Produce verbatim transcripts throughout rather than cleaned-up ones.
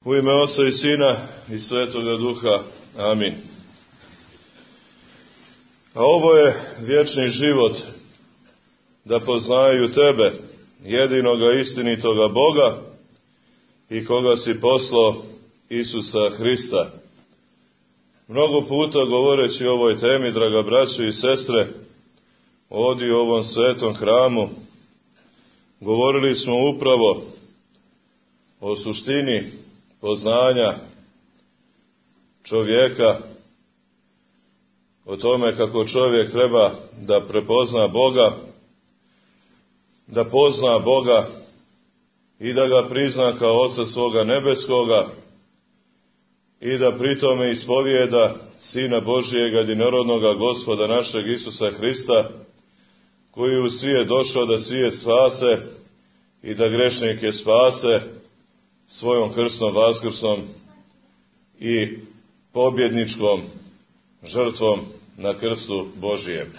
U ime Oca i Sina i Svetoga Duha. Amin. A ovo je vječni život, da poznaju Tebe, jedinoga istinitoga Boga i koga si poslao, Isusa Hrista. Mnogo puta govoreći o ovoj temi, draga braćo i sestre, ovdje u ovom svetom hramu, govorili smo upravo o suštini poznanja čovjeka, o tome kako čovjek treba da prepozna Boga, da pozna Boga i da ga prizna kao Oca svoga nebeskoga i da pritome ispovijeda Sina Božijega, jedinorodnoga Gospoda našeg Isusa Hrista, koji je u svijet došao da svijet spase i da grešnike spase svojom krsnom vaskrsom i pobjedničkom žrtvom na krstu Božijem.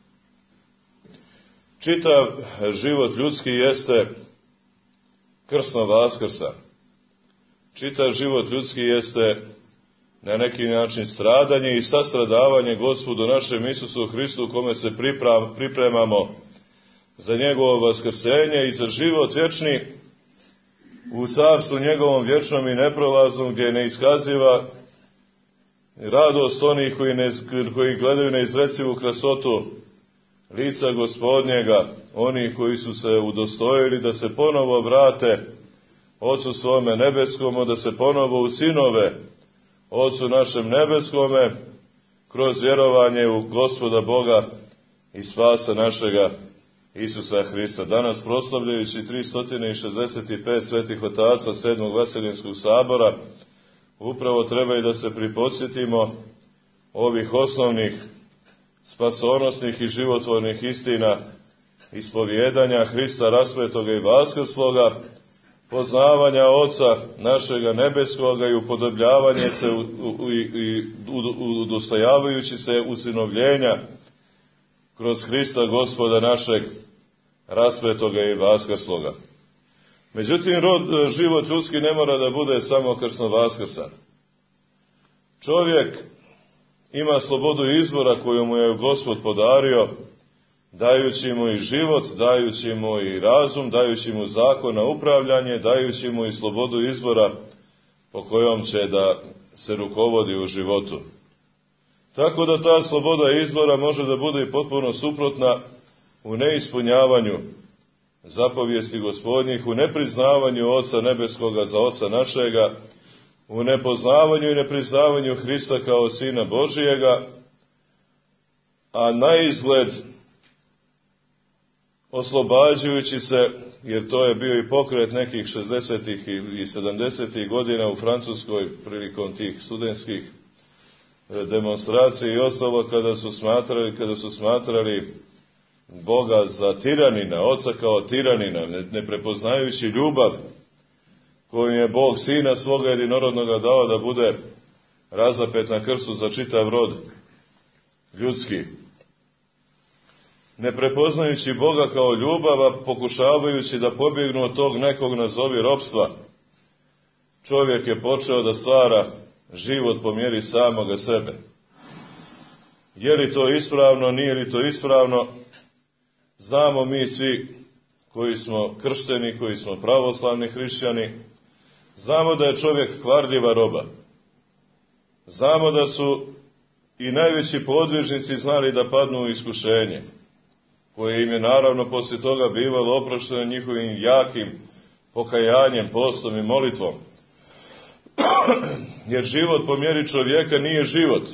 Čitav život ljudski jeste krsno vaskrsa. Čitav život ljudski jeste na neki način stradanje i sastradavanje Gospodu našem Isusu Hristu, kome se pripremamo za njegovo vaskrsenje i za život vječni u carstvu njegovom vječnom i neprolaznom, gdje ne iskaziva radost onih koji, ne, koji gledaju neizrecivu krasotu lica Gospodnjega, oni koji su se udostojili da se ponovo vrate Ocu svome nebeskomu, da se ponovo u sinove Ocu našem nebeskome, kroz vjerovanje u Gospoda Boga i spasa našega Isusa Hrista. Danas, proslavljajući tristo šezdeset pet svetih otaca sedmog Vaseljenskog sabora, upravo treba i da se pripodsjetimo ovih osnovnih spasonosnih i životvornih istina ispovjedanja Hrista raspetoga i vaskrsloga, poznavanja Oca našega nebeskoga i upodobljavanje se u, u, i udostojavajući se usinovljenja kroz Hrista Gospoda našeg raspetoga i vaskrsloga. Međutim, rod, život ljudski ne mora da bude samo krsno vaskrsan. Čovjek ima slobodu izbora koju mu je Gospod podario, dajući mu i život, dajući mu i razum, dajući mu zakon na upravljanje, dajući mu i slobodu izbora po kojom će da se rukovodi u životu. Tako da ta sloboda izbora može da bude i potpuno suprotna u neispunjavanju zapovijesti Gospodnjih, u nepriznavanju Oca nebeskoga za Oca našega, u nepoznavanju i nepriznavanju Hrista kao Sina Božijega, a na izgled oslobađajući se, jer to je bio i pokret nekih šezdesetih i sedamdesetih godina u Francuskoj prilikom tih studentskih demonstracija i ostalo, kada su smatrali, kada su smatrali Boga za tiranina, Oca kao tiranina, ne prepoznajući ljubav koju je Bog Sina svoga jedinorodnoga dao da bude razapet na krstu za čitav rod ljudski. Ne prepoznajući Boga kao ljubava, pokušavajući da pobjegnu od tog nekog nazovi ropstva, čovjek je počeo da stvara život po mjeri samoga sebe. Je li to ispravno, nije li to ispravno? Znamo mi svi koji smo kršteni, koji smo pravoslavni hrišćani, znamo da je čovjek kvarljiva roba. Znamo da su i najveći podvižnici znali da padnu u iskušenje, koje im je naravno poslije toga bivalo oprošteno njihovim jakim pokajanjem, postom i molitvom. Jer život po mjeri čovjeka nije život.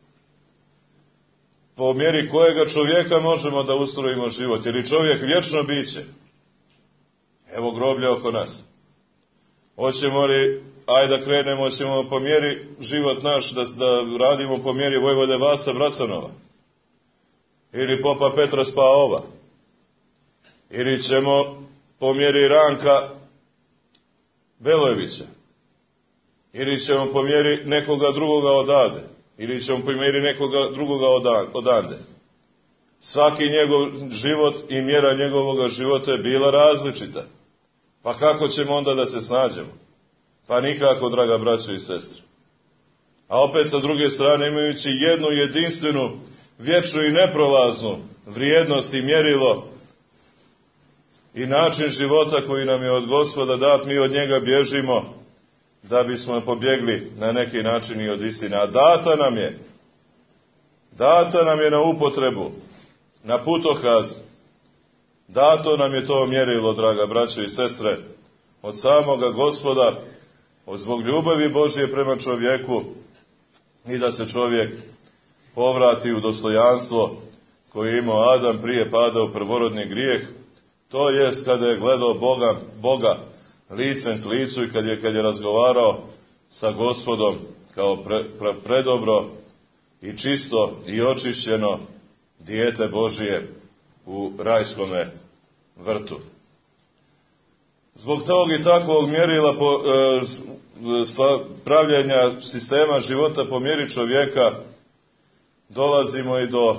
Po mjeri kojega čovjeka možemo da ustrojimo život, jer je čovjek vječno biće. Evo groblja oko nas. Hoćemo li, ajde da krenemo, hoćemo po mjeri život naš da, da radimo po mjeri Vojvode Vasa Bracanova, ili popa Petra Spaova, ili ćemo po mjeri Ranka Belojevića, ili ćemo po mjeri nekoga drugoga odade, ili ćemo po mjeri nekoga drugoga odande. Svaki njegov život i mjera njegovog života je bila različita. Pa kako ćemo onda da se snađemo? Pa nikako, draga braćo i sestre. A opet sa druge strane, imajući jednu jedinstvenu, vječnu i neprolaznu vrijednost i mjerilo i način života koji nam je od Gospoda dat, mi od njega bježimo da bismo pobjegli na neki način i od istine. A data nam je, data nam je na upotrebu, na putokaz, dato nam je to mjerilo, draga braćo i sestre, od samoga Gospoda, od zbog ljubavi Božje prema čovjeku, i da se čovjek povrati u dostojanstvo koje je imao Adam prije pada u prvorodni grijeh, to jest kada je gledao Boga, Boga licem k licu i kad je, kad je razgovarao sa Gospodom kao pre, pre, predobro i čisto i očišćeno dijete Božije u rajskome vrtu. Zbog tog i takvog mjerila po, e, pravljenja sistema života po mjeri čovjeka dolazimo i do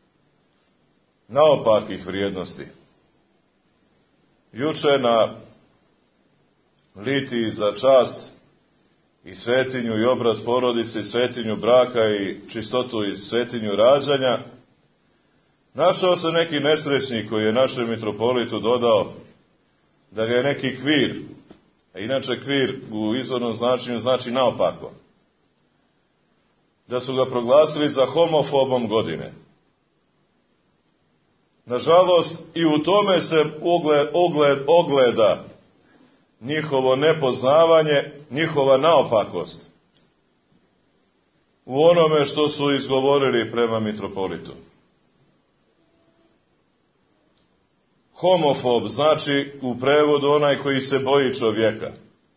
naopakih vrijednosti. Juče na litiji za čast i svetinju i obraz porodice, i svetinju braka i čistotu i svetinju rađanja, našao se neki nesrećnik koji je našem mitropolitu dodao da ga je neki kvir, a inače kvir u izvornom značenju znači naopako, da su ga proglasili za homofobom godine. Nažalost, i u tome se ogled, ogled, ogleda njihovo nepoznavanje, njihova naopakost u onome što su izgovorili prema mitropolitu. Homofob znači u prevodu onaj koji se boji čovjeka.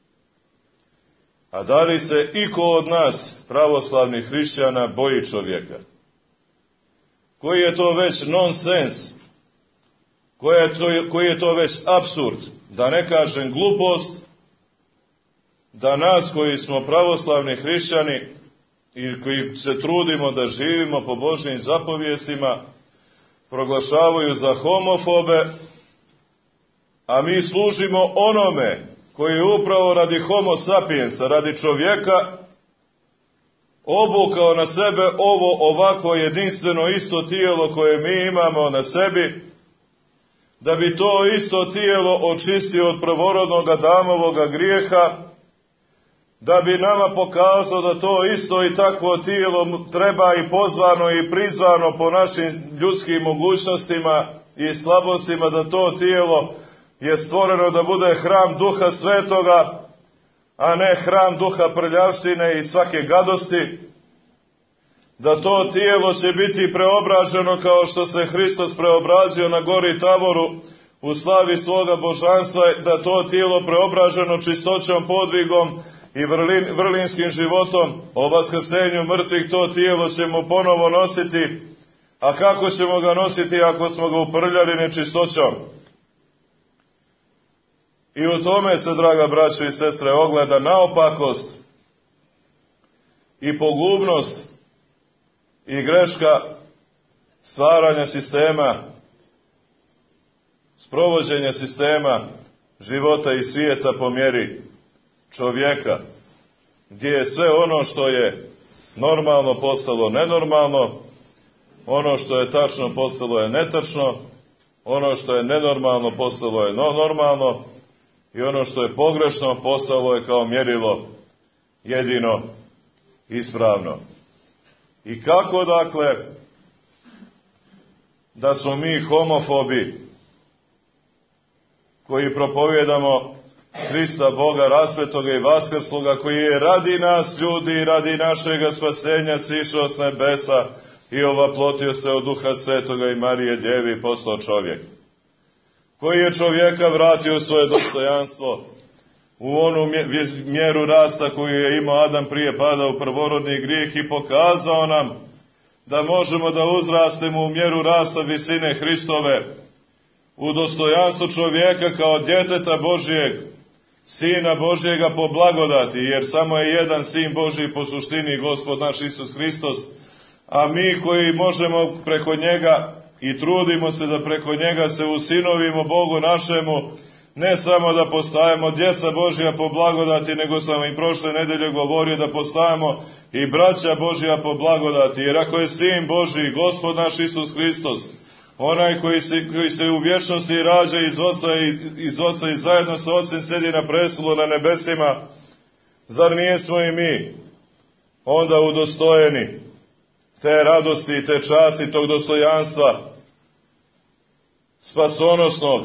A da li se iko od nas, pravoslavnih hrišćana, boji čovjeka? Koji je to već nonsens? Koji je to, koji je to već apsurd? Da ne kažem glupost, da nas koji smo pravoslavni hrišćani i koji se trudimo da živimo po Božjim zapovijestima, proglašavaju za homofobe, a mi služimo onome koji je upravo radi homo sapiensa, radi čovjeka, obukao na sebe ovo ovako jedinstveno isto tijelo koje mi imamo na sebi, da bi to isto tijelo očistio od prvorodnog Adamovoga grijeha, da bi nama pokazao da to isto i takvo tijelo treba i pozvano i prizvano po našim ljudskim mogućnostima i slabostima, da to tijelo je stvoreno da bude hram Duha Svetoga, a ne hram duha prljavštine i svake gadosti, da to tijelo će biti preobraženo kao što se Hristos preobrazio na gori Taboru u slavi svoga božanstva, da to tijelo preobraženo čistoćom, podvigom i vrlin, vrlinskim životom, o vaskrsenju mrtvih, to tijelo ćemo ponovo nositi. A kako ćemo ga nositi ako smo ga uprljali nečistoćom? I u tome se, draga braćo i sestre, ogleda naopakost i pogubnost i greška stvaranja sistema, sprovođenja sistema života i svijeta po mjeri čovjeka, gdje je sve ono što je normalno postalo nenormalno, ono što je tačno postalo je netačno, ono što je nenormalno postalo je normalno i ono što je pogrešno postalo je kao mjerilo jedino ispravno. I kako, dakle, da smo mi homofobi koji propovjedamo Hrista Boga raspetoga i vaskrsloga, koji je radi nas ljudi i radi našega spasenja sišao s nebesa i ovaplotio se od Duha Svetoga i Marije Djevi i postao čovjek, koji je čovjeka vratio u svoje dostojanstvo, u onu mjeru rasta koju je imao Adam prije pada u prvorodni grijeh, i pokazao nam da možemo da uzrastemo u mjeru rasta visine Hristove, u dostojanstvo čovjeka kao djeteta Božijeg, Sina Božijega po blagodati, jer samo je jedan Sin Božiji po suštini, Gospod naš Isus Hristos, a mi koji možemo preko njega i trudimo se da preko njega se usinovimo Bogu našemu, ne samo da postajemo djeca Božja po blagodati, nego sam i prošle nedelje govorio da postajemo i braća Božja po blagodati, jer ako je Sin Božji, Gospod naš Isus Hristos, onaj koji se, koji se u vječnosti rađa iz oca i, iz oca i zajedno sa Ocem sedi na prestolu na nebesima, zar nijesmo i mi onda udostojeni te radosti i te časti, tog dostojanstva spasonosnog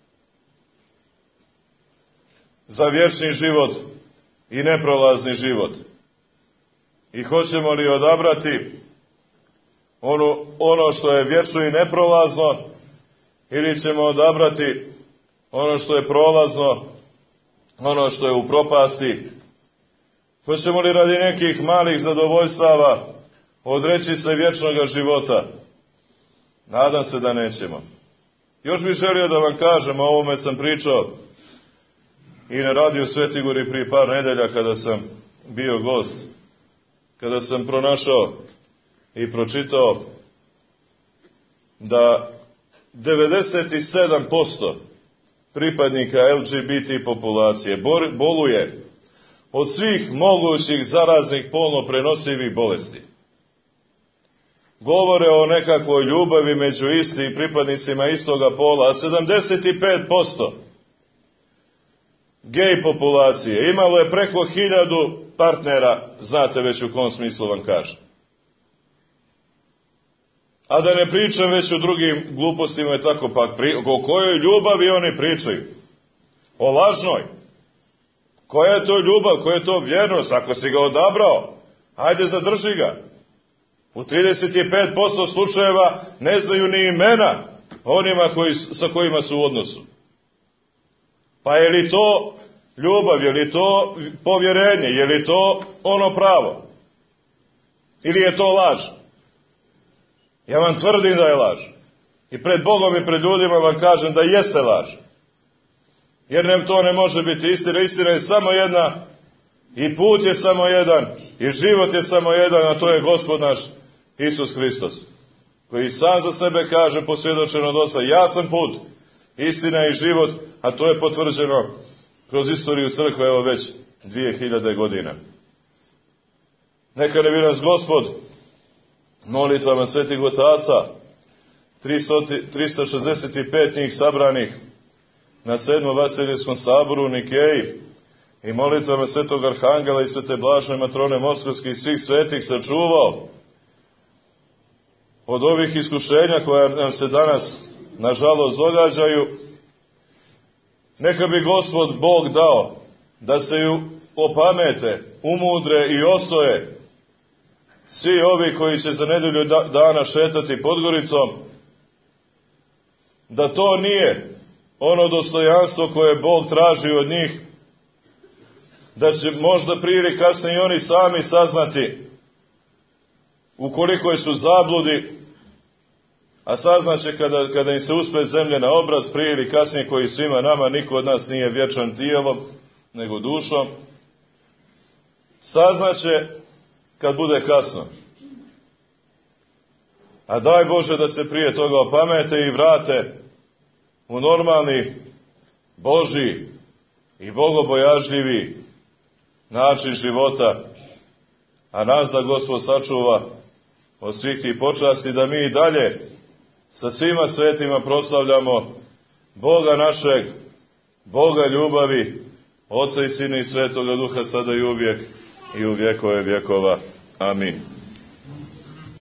za vječni život i neprolazni život? I hoćemo li odabrati ono, ono što je vječno i neprolazno, ili ćemo odabrati ono što je prolazno, ono što je u propasti? Hoćemo li radi nekih malih zadovoljstava odreći se vječnog života? Nadam se da nećemo. Još bih želio da vam kažem, o ovome sam pričao i na radiju Sveti Gori prije par nedelja kada sam bio gost, kada sam pronašao i pročitao da devedeset sedam posto pripadnika L G B T populacije boluje od svih mogućih zaraznih polno prenosivih bolesti. Govore o nekakvoj ljubavi među istim pripadnicima istoga pola, a sedamdeset pet posto gej populacije imalo je preko hiljadu partnera, znate već u kom smislu vam kažem. A da ne pričam već o drugim glupostima i tako pak, o kojoj ljubavi oni pričaju? O lažnoj. Koja je to ljubav, koja je to vjernost? Ako si ga odabrao, ajde zadrži ga. U trideset pet posto slučajeva ne znaju ni imena onima koji, sa kojima su u odnosu. Pa je li to ljubav, je li to povjerenje, je li to ono pravo? Ili je to laž? Ja vam tvrdim da je laž. I pred Bogom i pred ljudima vam kažem da jeste laž. Jer ne, to ne može biti istina. Istina je samo jedna i put je samo jedan i život je samo jedan, a to je Gospod naš Isus Hristos, koji sam za sebe kaže posvjedočeno od Oca, ja sam put, istina i život, a to je potvrđeno kroz istoriju crkve evo već dvije hiljade godina. Neka ne bi nas Gospod molitvama svetih otaca, trista šezdeset pet njih sabranih na sedmom Vasilijskom saboru u Nikeji, i molitvama svetog Arhangela i svete Blažene Matrone Moskovske i svih svetih sačuvao od ovih iskušenja koja nam se danas nažalost događaju. Neka bi Gospod Bog dao da se opamete, umudre i osoje svi ovi koji će za nedelju dana šetati Podgoricom, da to nije ono dostojanstvo koje Bog traži od njih, da će možda prije ili kasnije i oni sami saznati ukoliko su zabludi, a saznaće kada, kada im se uspe zemlje na obraz, prije ili kasnije, koji svima nama, niko od nas nije vječan tijelom, nego dušom, saznaće kad bude kasno. A daj Bože da se prije toga opamete i vrate u normalni, Božji i bogobojažljivi način života, a nas da Gospod sačuva od svih tih počasti, da mi i dalje sa svima svetima proslavljamo Boga našeg, Boga ljubavi, Oca i Sina i Svetoga Duha, sada i uvijek i u vjekove vjekova. Amin.